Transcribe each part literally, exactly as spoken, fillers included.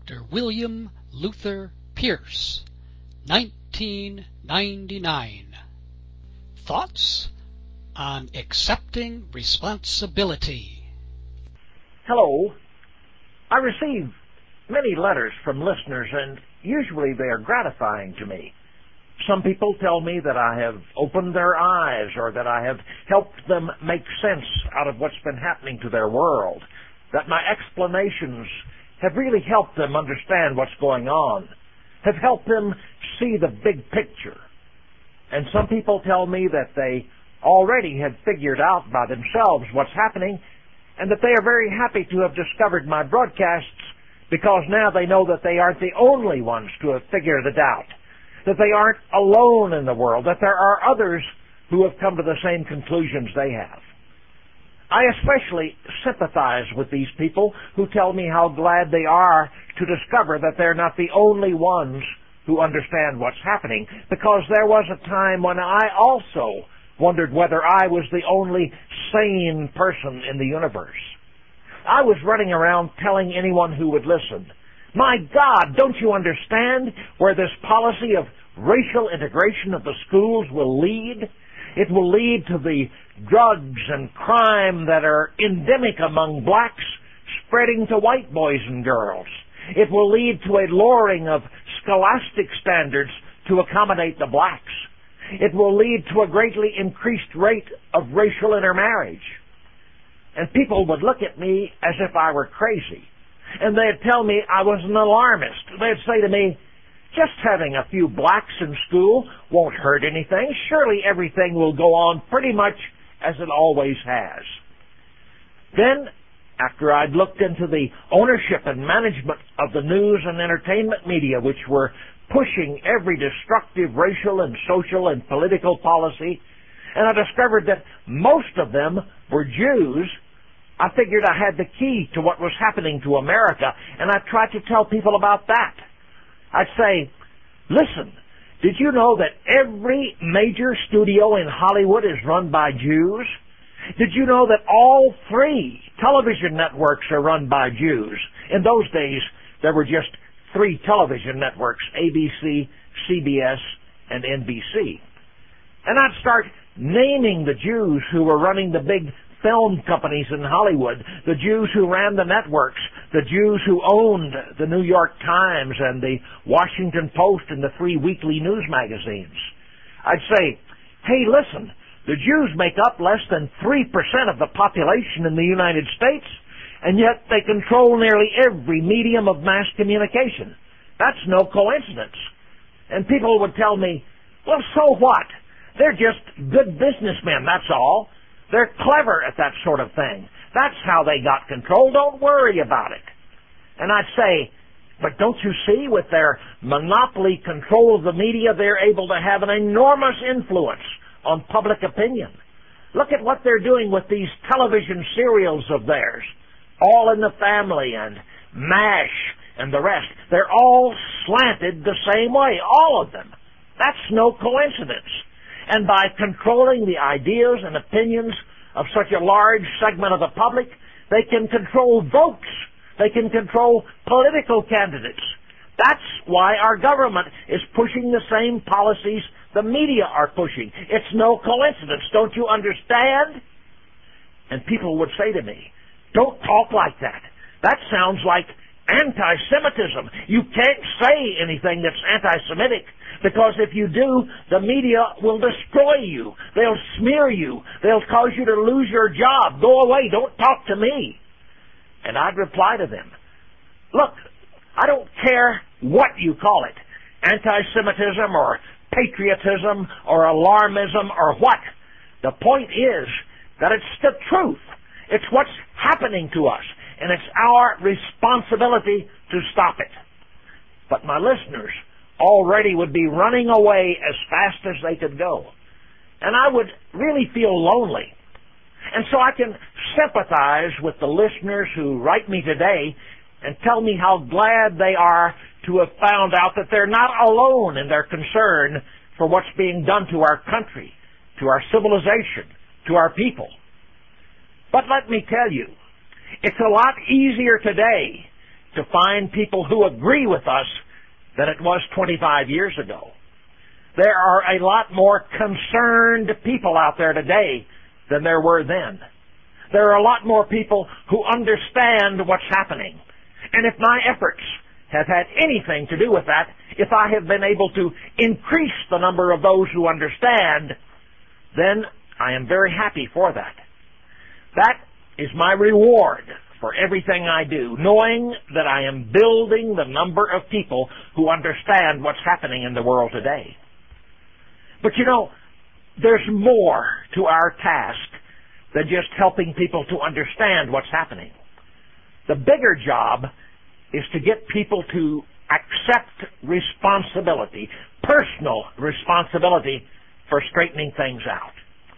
Doctor William Luther Pierce, nineteen ninety-nine. Thoughts on accepting responsibility. Hello. I receive many letters from listeners, and usually they are gratifying to me. Some people tell me that I have opened their eyes or that I have helped them make sense out of what's been happening to their world, that my explanations have really helped them understand what's going on, have helped them see the big picture. And some people tell me that they already have figured out by themselves what's happening and that they are very happy to have discovered my broadcasts because now they know that they aren't the only ones to have figured it out, that they aren't alone in the world, that there are others who have come to the same conclusions they have. I especially sympathize with these people who tell me how glad they are to discover that they're not the only ones who understand what's happening, because there was a time when I also wondered whether I was the only sane person in the universe. I was running around telling anyone who would listen, my God, don't you understand where this policy of racial integration of the schools will lead? It will lead to the drugs and crime that are endemic among blacks spreading to white boys and girls. It will lead to a lowering of scholastic standards to accommodate the blacks. It will lead to a greatly increased rate of racial intermarriage. And people would look at me as if I were crazy. And they'd tell me I was an alarmist. They'd say to me, just having a few blacks in school won't hurt anything. Surely everything will go on pretty much as it always has. Then, after I'd looked into the ownership and management of the news and entertainment media, which were pushing every destructive racial and social and political policy, and I discovered that most of them were Jews, I figured I had the key to what was happening to America, and I tried to tell people about that. I'd say, listen, did you know that every major studio in Hollywood is run by Jews? Did you know that all three television networks are run by Jews? In those days, there were just three television networks, A B C, C B S, and N B C. And I'd start naming the Jews who were running the big film companies in Hollywood, the Jews who ran the networks, the Jews who owned the New York Times and the Washington Post and the three weekly news magazines. I'd say, hey, listen, the Jews make up less than three percent of the population in the United States, and yet they control nearly every medium of mass communication. That's no coincidence. And people would tell me, well, so what? They're just good businessmen, that's all. They're clever at that sort of thing. That's how they got control. Don't worry about it. And I'd say, but don't you see, with their monopoly control of the media, they're able to have an enormous influence on public opinion. Look at what they're doing with these television serials of theirs, All in the Family and MASH and the rest. They're all slanted the same way, all of them. That's no coincidence. And by controlling the ideas and opinions of such a large segment of the public, they can control votes. They can control political candidates. That's why our government is pushing the same policies the media are pushing. It's no coincidence. Don't you understand? And people would say to me, don't talk like that. That sounds like anti-Semitism. You can't say anything that's anti-Semitic, because if you do, the media will destroy you. They'll smear you. They'll cause you to lose your job. Go away. Don't talk to me. And I'd reply to them, look, I don't care what you call it, anti-Semitism or patriotism or alarmism or what. The point is that it's the truth. It's what's happening to us, and it's our responsibility to stop it. But my listeners already would be running away as fast as they could go. And I would really feel lonely. And so I can sympathize with the listeners who write me today and tell me how glad they are to have found out that they're not alone in their concern for what's being done to our country, to our civilization, to our people. But let me tell you, it's a lot easier today to find people who agree with us than it was twenty-five years ago. There are a lot more concerned people out there today than there were then. There are a lot more people who understand what's happening. And if my efforts have had anything to do with that, if I have been able to increase the number of those who understand, then I am very happy for that. That is my reward for everything I do, knowing that I am building the number of people who understand what's happening in the world today. But you know, there's more to our task than just helping people to understand what's happening. The bigger job is to get people to accept responsibility, personal responsibility for straightening things out.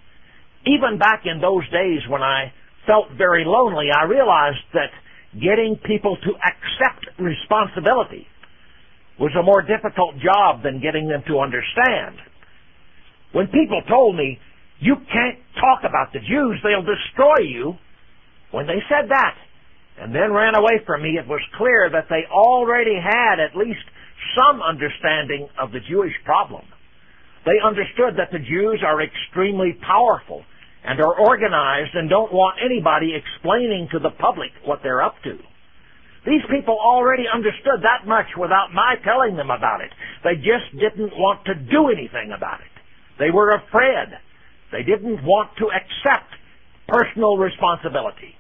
Even back in those days when I felt very lonely, I realized that getting people to accept responsibility was a more difficult job than getting them to understand. When people told me, "You can't talk about the Jews, they'll destroy you," when they said that and then ran away from me, it was clear that they already had at least some understanding of the Jewish problem. They understood that the Jews are extremely powerful and are organized and don't want anybody explaining to the public what they're up to. These people already understood that much without my telling them about it. They just didn't want to do anything about it. They were afraid. They didn't want to accept personal responsibility.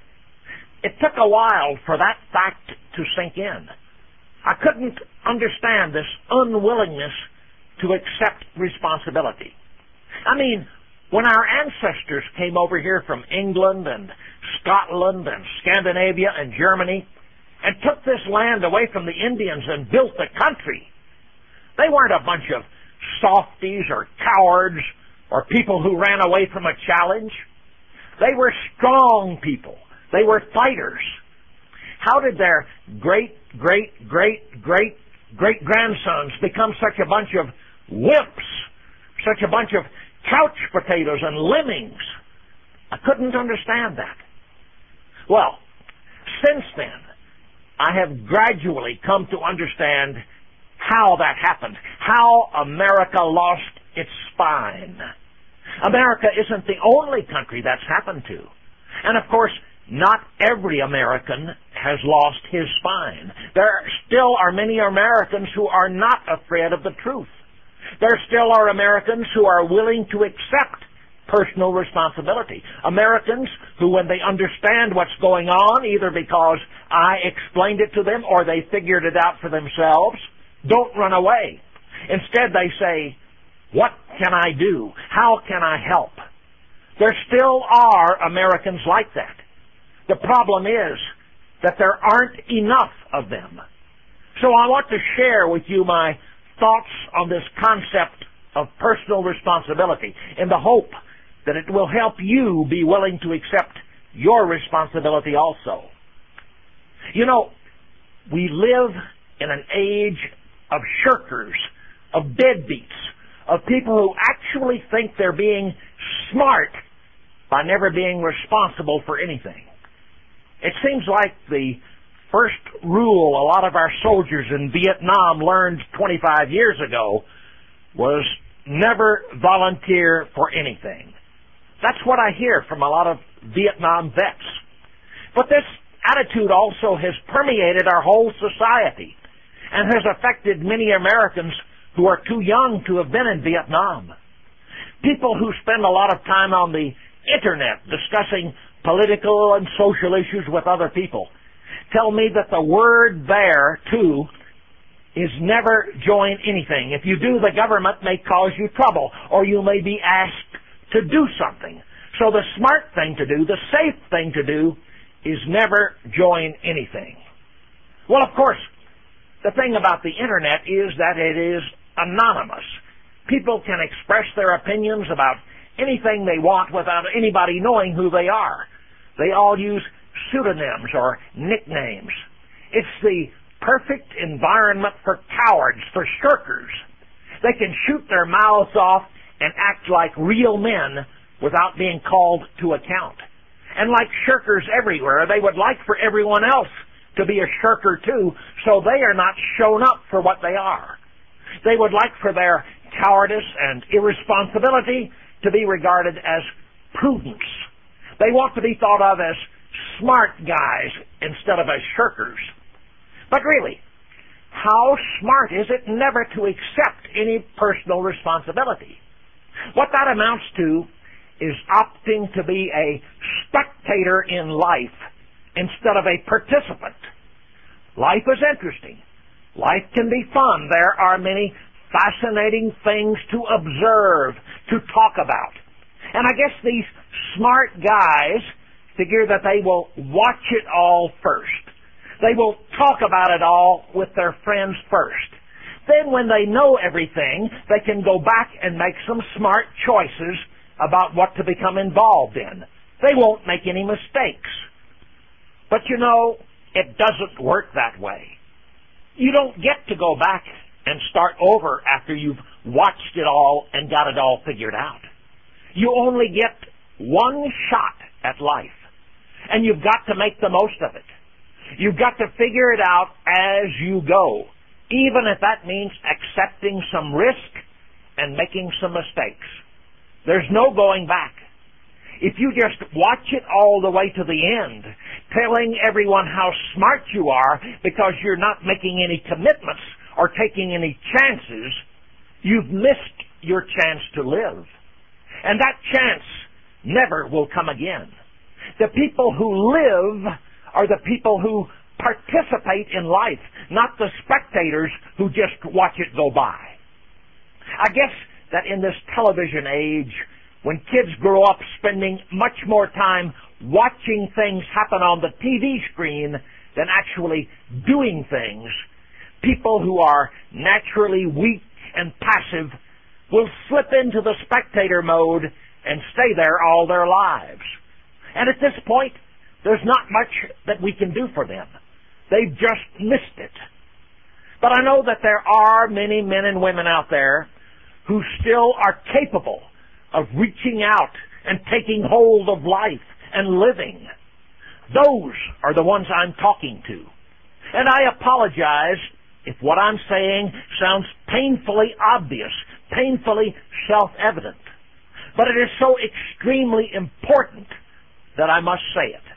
It took a while for that fact to sink in. I couldn't understand this unwillingness to accept responsibility. I mean, when our ancestors came over here from England and Scotland and Scandinavia and Germany and took this land away from the Indians and built the country, they weren't a bunch of softies or cowards or people who ran away from a challenge. They were strong people. They were fighters. How did their great, great, great, great, great grandsons become such a bunch of wimps, such a bunch of couch potatoes and lemmings? I couldn't understand that. Well, since then, I have gradually come to understand how that happened, how America lost its spine. America isn't the only country that's happened to. And of course, not every American has lost his spine. There still are many Americans who are not afraid of the truth. There still are Americans who are willing to accept personal responsibility. Americans who, when they understand what's going on, either because I explained it to them or they figured it out for themselves, don't run away. Instead, they say, "What can I do? How can I help?" There still are Americans like that. The problem is that there aren't enough of them. So I want to share with you my thoughts on this concept of personal responsibility in the hope that it will help you be willing to accept your responsibility also. You know, we live in an age of shirkers, of deadbeats, of people who actually think they're being smart by never being responsible for anything. It seems like the first rule a lot of our soldiers in Vietnam learned twenty-five years ago was never volunteer for anything. That's what I hear from a lot of Vietnam vets. But this attitude also has permeated our whole society and has affected many Americans who are too young to have been in Vietnam. People who spend a lot of time on the Internet discussing political and social issues with other people tell me that the word there, too, is never join anything. If you do, the government may cause you trouble, or you may be asked to do something. So the smart thing to do, the safe thing to do, is never join anything. Well, of course, the thing about the Internet is that it is anonymous. People can express their opinions about anything they want without anybody knowing who they are. They all use pseudonyms or nicknames. It's the perfect environment for cowards, for shirkers. They can shoot their mouths off and act like real men without being called to account. And like shirkers everywhere, they would like for everyone else to be a shirker too, so they are not shown up for what they are. They would like for their cowardice and irresponsibility to be regarded as prudence. They want to be thought of as smart guys instead of as shirkers. But really, how smart is it never to accept any personal responsibility? What that amounts to is opting to be a spectator in life instead of a participant. Life is interesting. Life can be fun. There are many fascinating things to observe, to talk about. And I guess these smart guys figure that they will watch it all first. They will talk about it all with their friends first. Then when they know everything, they can go back and make some smart choices about what to become involved in. They won't make any mistakes. But you know, it doesn't work that way. You don't get to go back and start over after you've watched it all and got it all figured out. You only get one shot at life, and you've got to make the most of it. You've got to figure it out as you go, even if that means accepting some risk and making some mistakes. There's no going back. If you just watch it all the way to the end, telling everyone how smart you are because you're not making any commitments or taking any chances, you've missed your chance to live. And that chance never will come again. The people who live are the people who participate in life, not the spectators who just watch it go by. I guess that in this television age, when kids grow up spending much more time watching things happen on the T V screen than actually doing things, people who are naturally weak and passive will slip into the spectator mode and stay there all their lives. And at this point, there's not much that we can do for them. They've just missed it. But I know that there are many men and women out there who still are capable of reaching out and taking hold of life and living. Those are the ones I'm talking to. And I apologize if what I'm saying sounds painfully obvious, painfully self-evident. But it is so extremely important that I must say it.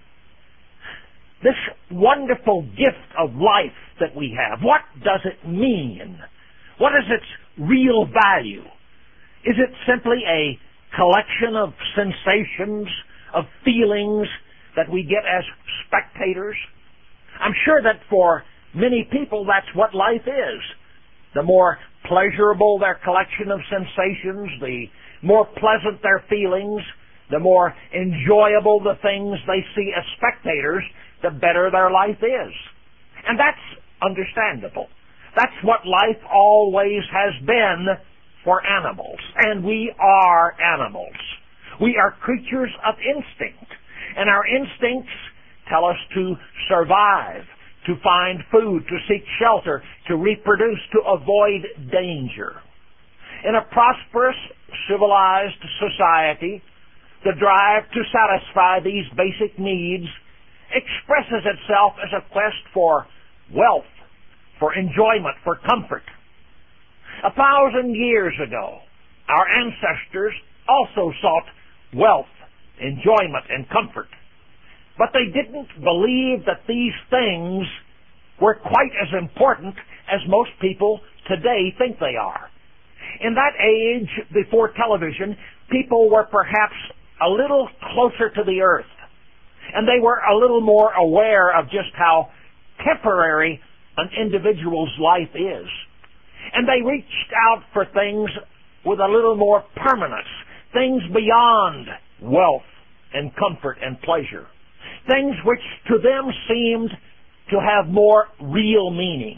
This wonderful gift of life that we have, what does it mean? What is its real value? Is it simply a collection of sensations, of feelings that we get as spectators? I'm sure that for many people that's what life is. The more pleasurable their collection of sensations, the more pleasant their feelings, the more enjoyable the things they see as spectators, the better their life is. And that's understandable. That's what life always has been for animals. And we are animals. We are creatures of instinct. And our instincts tell us to survive, to find food, to seek shelter, to reproduce, to avoid danger. In a prosperous, civilized society, the drive to satisfy these basic needs expresses itself as a quest for wealth, for enjoyment, for comfort. A thousand years ago, our ancestors also sought wealth, enjoyment, and comfort. But they didn't believe that these things were quite as important as most people today think they are. In that age, before television, people were perhaps a little closer to the earth, and they were a little more aware of just how temporary an individual's life is. And they reached out for things with a little more permanence, things beyond wealth and comfort and pleasure, things which to them seemed to have more real meaning.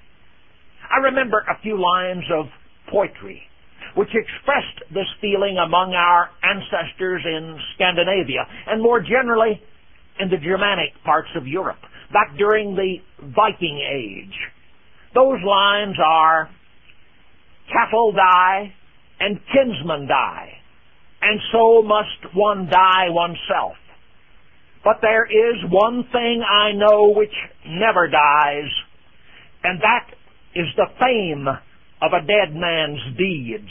I remember a few lines of poetry which expressed this feeling among our ancestors in Scandinavia and more generally in the Germanic parts of Europe, back during the Viking Age. Those lines are, "Cattle die and kinsmen die, and so must one die oneself. But there is one thing I know which never dies, and that is the fame of a dead man's deeds.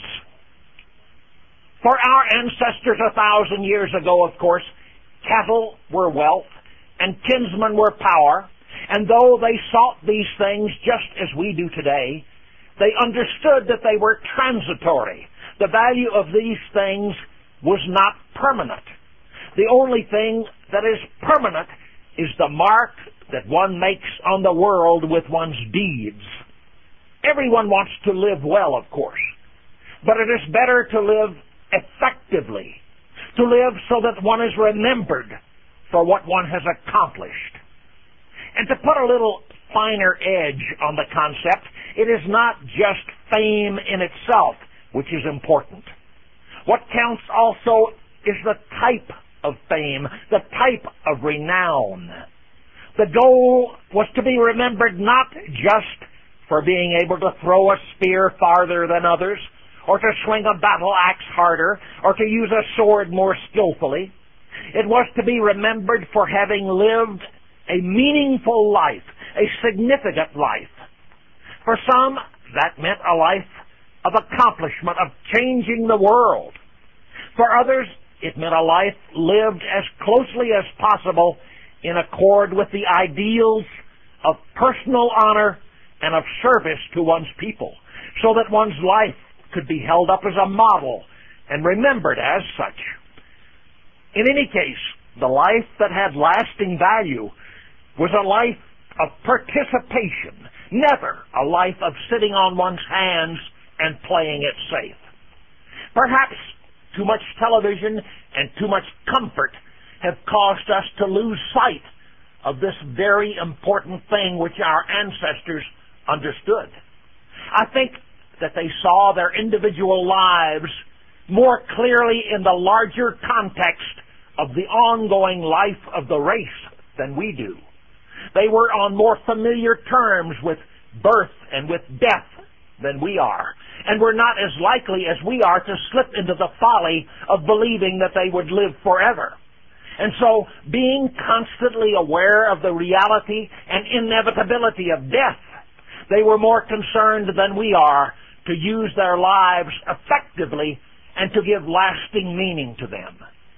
For our ancestors a thousand years ago, of course, cattle were wealth and kinsmen were power, and though they sought these things just as we do today, they understood that they were transitory. The value of these things was not permanent. The only thing that is permanent is the mark that one makes on the world with one's deeds. Everyone wants to live well, of course, but it is better to live effectively, to live so that one is remembered for what one has accomplished. And to put a little finer edge on the concept, it is not just fame in itself which is important. What counts also is the type of fame, the type of renown. The goal was to be remembered not just for being able to throw a spear farther than others, or to swing a battle axe harder, or to use a sword more skillfully. It was to be remembered for having lived a meaningful life, a significant life. For some, that meant a life of accomplishment, of changing the world. For others, it meant a life lived as closely as possible in accord with the ideals of personal honor and of service to one's people, so that one's life could be held up as a model and remembered as such. In any case, the life that had lasting value was a life of participation, never a life of sitting on one's hands and playing it safe. Perhaps too much television and too much comfort have caused us to lose sight of this very important thing which our ancestors understood. I think that they saw their individual lives more clearly in the larger context of the ongoing life of the race than we do. They were on more familiar terms with birth and with death than we are, and were not as likely as we are to slip into the folly of believing that they would live forever. And so, being constantly aware of the reality and inevitability of death, they were more concerned than we are to use their lives effectively and to give lasting meaning to them.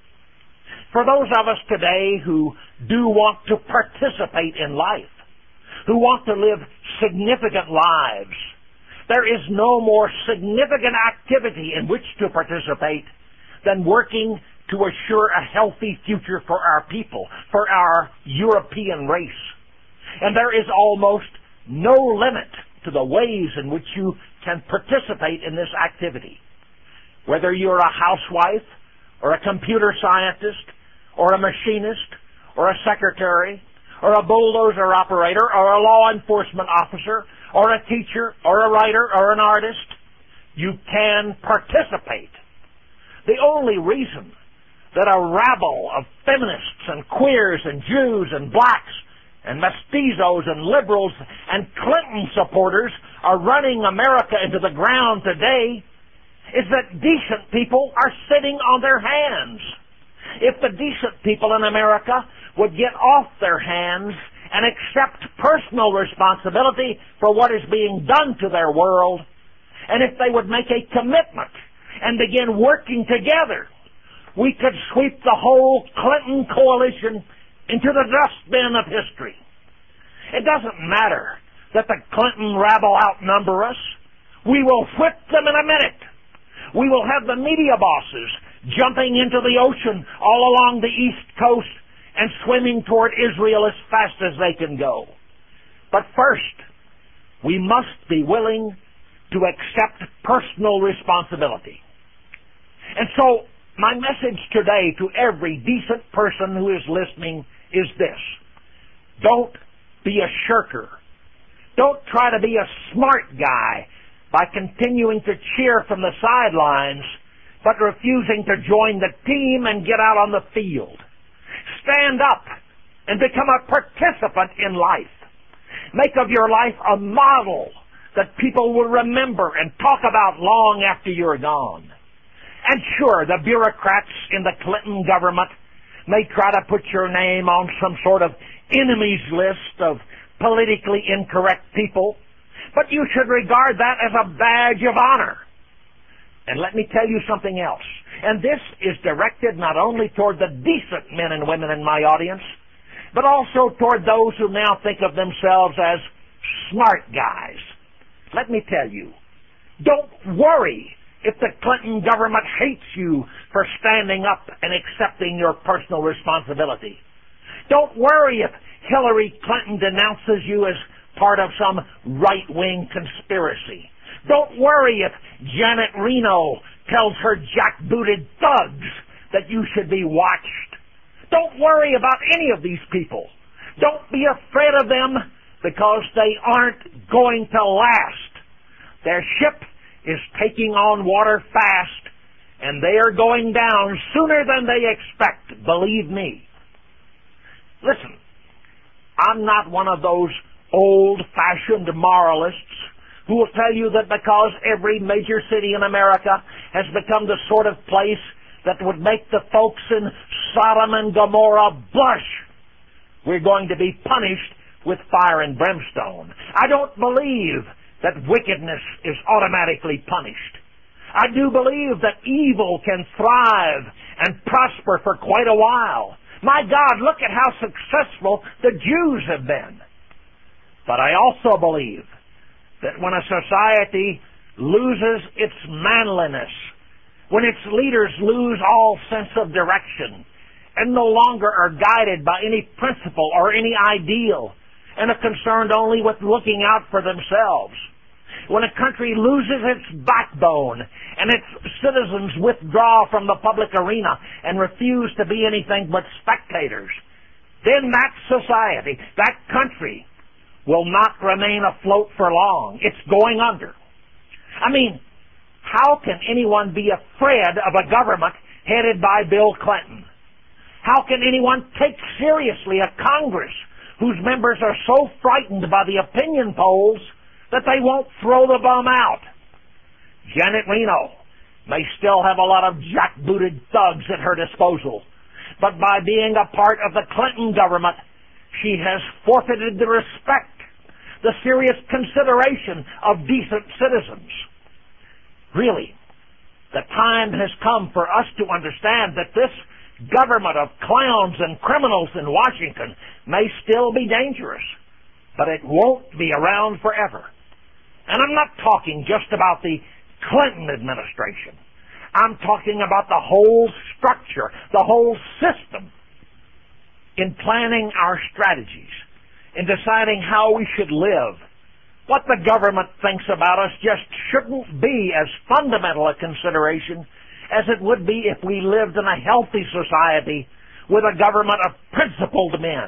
For those of us today who do want to participate in life, who want to live significant lives, there is no more significant activity in which to participate than working to assure a healthy future for our people, for our European race. And there is almost no limit to the ways in which you can participate in this activity. Whether you're a housewife, or a computer scientist, or a machinist, or a secretary, or a bulldozer operator, or a law enforcement officer, or a teacher, or a writer, or an artist, you can participate. The only reason that a rabble of feminists and queers and Jews and blacks and mestizos and liberals and Clinton supporters are running America into the ground today is that decent people are sitting on their hands. If the decent people in America would get off their hands and accept personal responsibility for what is being done to their world, and if they would make a commitment and begin working together, we could sweep the whole Clinton coalition into the dustbin of history. It doesn't matter that the Clinton rabble outnumber us. We will whip them in a minute. We will have the media bosses jumping into the ocean all along the East Coast and swimming toward Israel as fast as they can go. But first, we must be willing to accept personal responsibility. And so, my message today to every decent person who is listening is this. Don't be a shirker. Don't try to be a smart guy by continuing to cheer from the sidelines, but refusing to join the team and get out on the field. Stand up and become a participant in life. Make of your life a model that people will remember and talk about long after you're gone. And sure, the bureaucrats in the Clinton government may try to put your name on some sort of enemies list of politically incorrect people, but you should regard that as a badge of honor. And let me tell you something else. And this is directed not only toward the decent men and women in my audience, but also toward those who now think of themselves as smart guys. Let me tell you, don't worry if the Clinton government hates you for standing up and accepting your personal responsibility. Don't worry if Hillary Clinton denounces you as part of some right-wing conspiracy. Don't worry if Janet Reno tells her jackbooted thugs that you should be watched. Don't worry about any of these people. Don't be afraid of them because they aren't going to last. Their ship is taking on water fast, and they are going down sooner than they expect, believe me. Listen, I'm not one of those old-fashioned moralists who will tell you that because every major city in America has become the sort of place that would make the folks in Sodom and Gomorrah blush, we're going to be punished with fire and brimstone. I don't believe that wickedness is automatically punished. I do believe that evil can thrive and prosper for quite a while. My God, look at how successful the Jews have been. But I also believe that when a society loses its manliness, when its leaders lose all sense of direction, and no longer are guided by any principle or any ideal, and are concerned only with looking out for themselves, when a country loses its backbone and its citizens withdraw from the public arena and refuse to be anything but spectators, then that society, that country, will not remain afloat for long. It's going under. I mean, how can anyone be afraid of a government headed by Bill Clinton? How can anyone take seriously a Congress whose members are so frightened by the opinion polls that they won't throw the bum out? Janet Reno may still have a lot of jackbooted thugs at her disposal, but by being a part of the Clinton government, she has forfeited the respect, the serious consideration of decent citizens. Really, the time has come for us to understand that this government of clowns and criminals in Washington may still be dangerous, but it won't be around forever. And I'm not talking just about the Clinton administration. I'm talking about the whole structure, the whole system in planning our strategies, in deciding how we should live. What the government thinks about us just shouldn't be as fundamental a consideration as it would be if we lived in a healthy society with a government of principled men.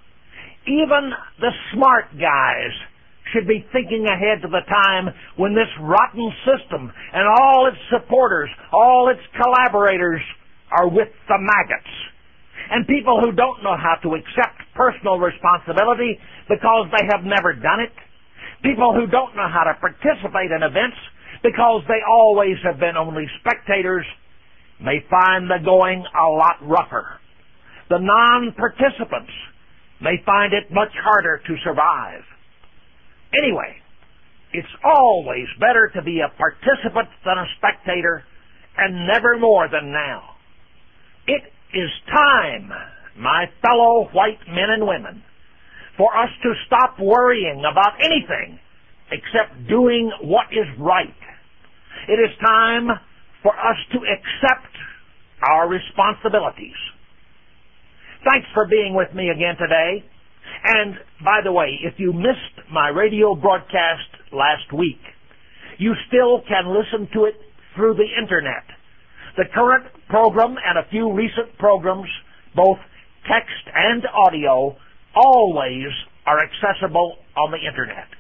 Even the smart guys should be thinking ahead to the time when this rotten system and all its supporters, all its collaborators are with the maggots. And people who don't know how to accept personal responsibility because they have never done it, people who don't know how to participate in events because they always have been only spectators, may find the going a lot rougher. The non-participants may find it much harder to survive. Anyway, it's always better to be a participant than a spectator, and never more than now. It is time, my fellow white men and women, for us to stop worrying about anything except doing what is right. It is time for us to accept our responsibilities. Thanks for being with me again today. And, by the way, if you missed my radio broadcast last week, you still can listen to it through the Internet. The current program and a few recent programs, both text and audio, always are accessible on the Internet.